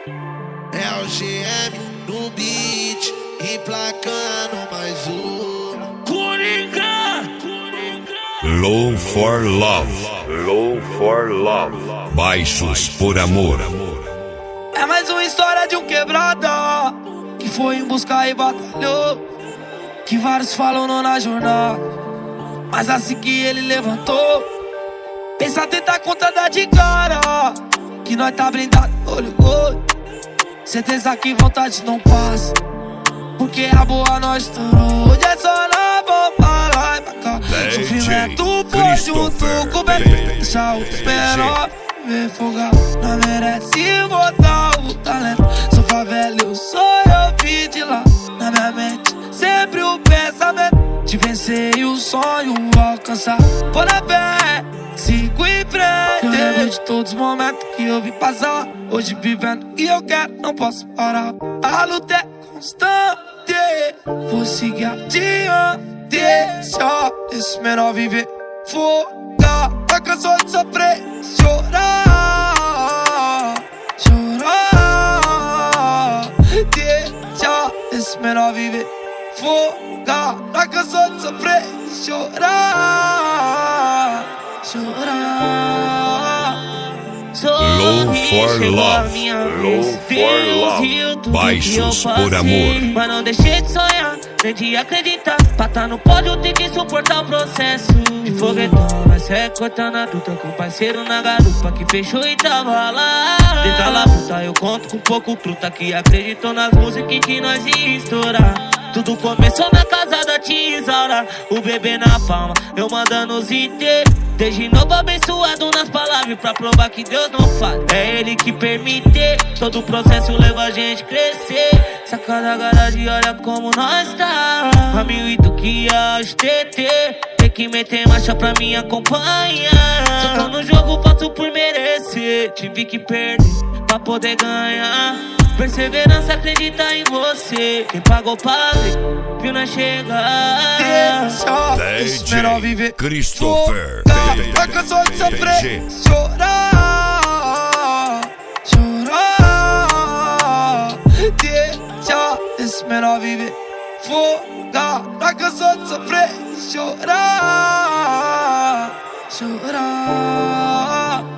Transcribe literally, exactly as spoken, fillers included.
É o G M no beat, emplacando mais um Coringa! Low for Love. Low for Love. Baixos por amor. É mais uma história de um quebrada que foi em busca e batalhou, que vários falam não na jornada, mas assim que ele levantou, pensa tentar conta da de cara, que nós tá blindado, olho gordo. Certeza que vontade não passa, porque a boa nós estourou. Hoje é só na bomba, lá e pra cá. Sofrimento foi junto com o bebê, deixa os menores ver folgar. Não merece botar o talento. Sou favela, eu sou eu vim de lá. Na minha mente, sempre o pensamento de vencer e o sonho alcançar. Vou na fé, sigo em frente. Eu lembro de todos os momentos que eu vi passar. Hoje vivendo e eu quero, não posso parar. A luta é constante, vou seguir adiante. Deixa esse menor viver, focar. Tá cansado de sofrer, chorar, chorar. Deixa esse menor viver, focar. Tá cansado de sofrer, chorar, chorar. Low for Love. Low for Love. Baixos por amor. Mas não deixei de sonhar, nem de acreditar. Pra tá no pódio tem que suportar o processo. De foguetão, nós é cortando a luta com o parceiro na garupa que fechou e tava lá. Dentro da puta eu conto com pouco truta que acreditou nas músicas que nós ia estourar. Tudo começou na casa da tia Isaura, o bebê na palma, eu mandando os itens. Desde novo abençoado nas palavras pra provar que Deus não falha. É Ele que permite, todo o processo leva a gente crescer. Sacada garagem, olha como nós tá. A mil e do que as T T. Tem que meter marcha pra me acompanhar. Só tô no jogo, faço por merecer. Tive que perder pra poder ganhar. Perseverança, acredita em você. Quem pagou pague, viu nós chegar. Deixa esse menor viver, Christopher. tá cansado de sofrer, chorar, chorar. Deixa esse menor viver, focar. Tá cansado de sofrer, chorar, chorar.